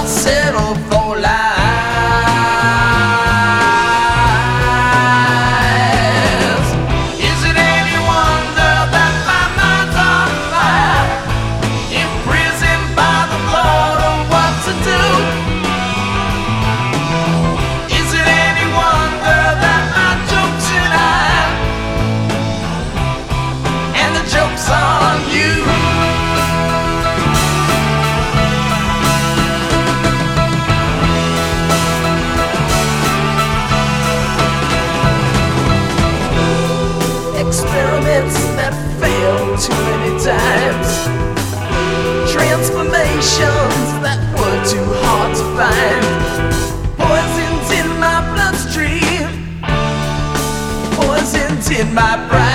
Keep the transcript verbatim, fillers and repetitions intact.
settle for lies. Is it any wonder that my mind's on fire, imprisoned by the thought of what to do? Is it any wonder that my joke's in I, and the joke's on you? Experiments that fail too many times, transformations that were too hard to find, poisons in my bloodstream, poisons in my pride.